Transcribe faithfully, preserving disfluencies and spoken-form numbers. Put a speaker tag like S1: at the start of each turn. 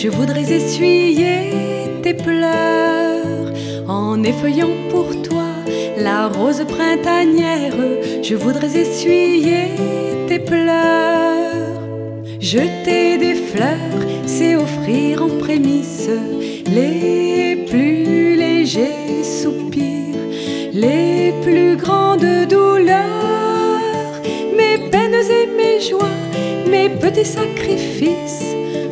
S1: je voudrais essuyer tes pleurs en effeuillant pour toi la rose printanière. Je voudrais essuyer tes pleurs. Jeter des fleurs, c'est offrir en prémisse les plus légers soupirs, les plus grandes douleurs, mes peines et mes joies, mes petits sacrifices